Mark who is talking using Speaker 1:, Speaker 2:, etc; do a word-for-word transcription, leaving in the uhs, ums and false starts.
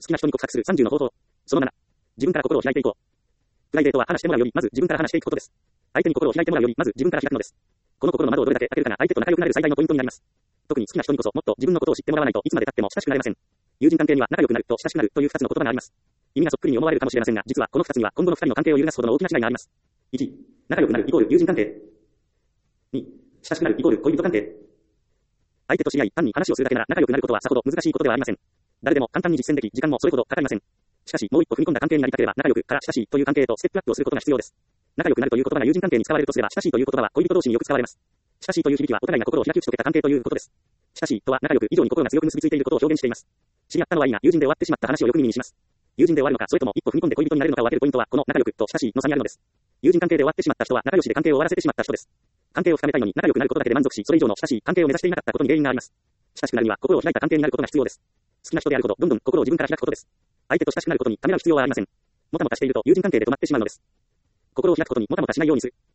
Speaker 1: 好きな人に告白するさんじゅうの方法。そのなな。自分から心を開いていこう。プライベートは話してもらうより、まず自分から話していくことです。相手に心を開いてもらうより、まず自分から開くのです。この心の窓をどれだけ開けるかが相手と仲良くなる最大のポイントになります。特に好きな人にこそもっと自分のことを知ってもらわないといつまで経っても親しくなれません。友人関係には仲良くなると親しくなるというふたつの言葉があります。意味がそっくりに思われるかもしれませんが、実はこのふたつには今後のふたりの関係を揺るがすほどの大きな違いがあります。いち、仲良くなるイコール友人関係。に、親しくなるイコール恋人関係。相手と知り合い、単に話をするだけなら仲良くなることはさほど難しいことではありません。誰でも簡単に実践でき、時間もそれほどかかりません。しかし、もう一歩踏み込んだ関係になりたければ、仲良くから親しいという関係へとステップアップをすることが必要です。仲良くなるという言葉が友人関係に使われるとすれば、親しいという言葉は恋人同士によく使われます。親しいという響きはお互いが心を開き打ち解けた関係ということです。親しいとは仲良く以上に心が強く結びついていることを表現しています。知り合ったのはいいが、友人で終わってしまった話をよく耳にします。友人で終わるのか、それとも一歩踏み込んで恋人になれるのかを分けるポイントは、この仲良くと親しいの差にあるのです。友人関係で終わってしまった人は仲良しで関係を終わらせてしまった人です。関係を深めたいのに仲良くなることだけで満足し、それ以上の親しい関係を目指していなかったことに原因があります。親しくなるには心を開いた関係になることが必要です。好きな人であるほど、どんどん心を自分から開くことです。相手と親しくなることにためらう必要はありません。もたもたしていると友人関係で止まってしまうのです。心を開くことにもたもたしないようにする。